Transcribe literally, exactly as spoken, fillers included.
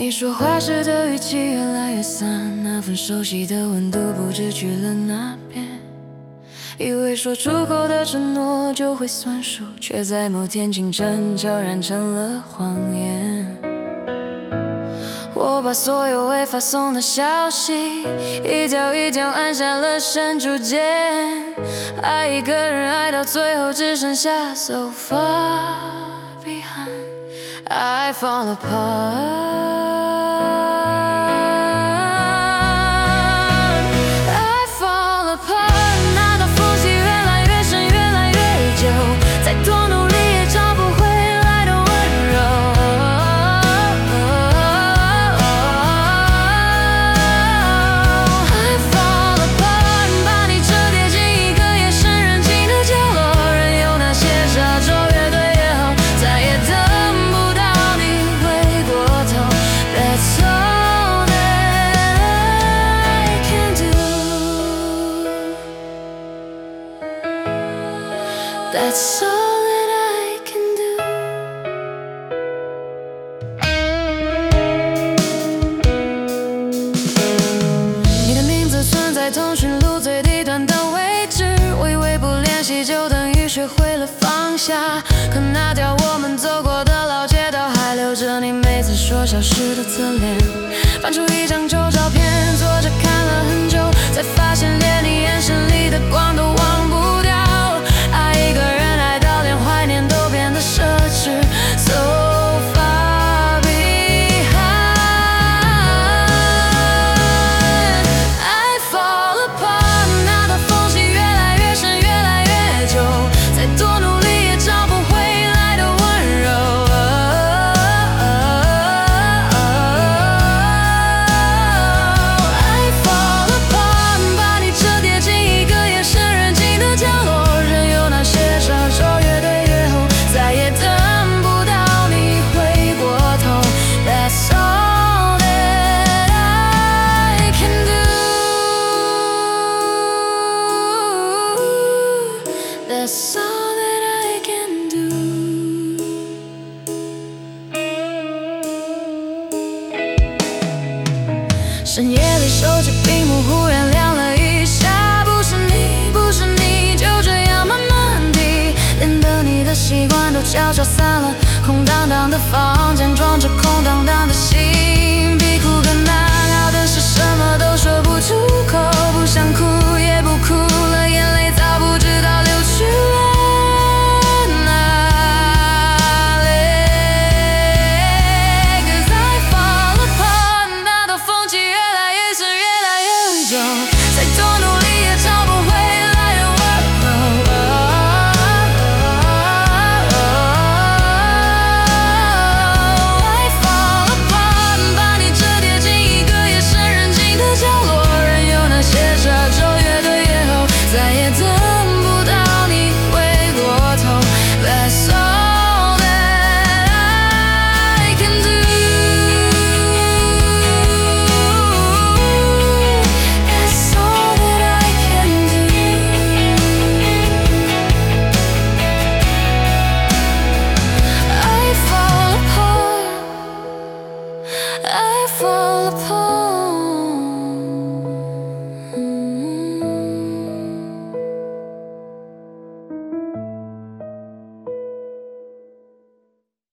你说话时的语气越来越散，那份熟悉的温度不知去了哪边。以为说出口的承诺就会算数，却在某天清晨悄然成了谎言。我把所有未发送的消息一条一条按下了删除键，爱一个人爱到最后只剩下 so far behind I fall apart I fall apart 那道缝隙越来越深越来越久，再多努力也找不回来的温柔。I fall apart 把你折叠进一个夜深人静的角落，任由那些沙洲越堆越厚，再也等不到你回过头。That's all that I can do That's all that I can do 你的名字存在通讯录最底端的位置，我以为不联系就等于学会了放下，可那条我们走过的老街道还留着你每次说消失的侧脸，翻出一张旧照片，坐着看了很久，才发现连你眼神里的光都忘不掉。爱一个人爱到连怀念都变得奢侈 So far behind I fall apart 那道缝隙越来越深越来越久，再多努力也找不回来的温柔。I fall apart 把你折叠进一个夜深人静的角落，任由那些沙洲越堆越厚，再也等不到你回过头。That's all that I can do That's all that I can do 深夜里手机屏幕忽然亮了一下，不是你不是你就这样慢慢地，连等你的习惯都悄悄散了，空荡荡的房间装着空荡荡的心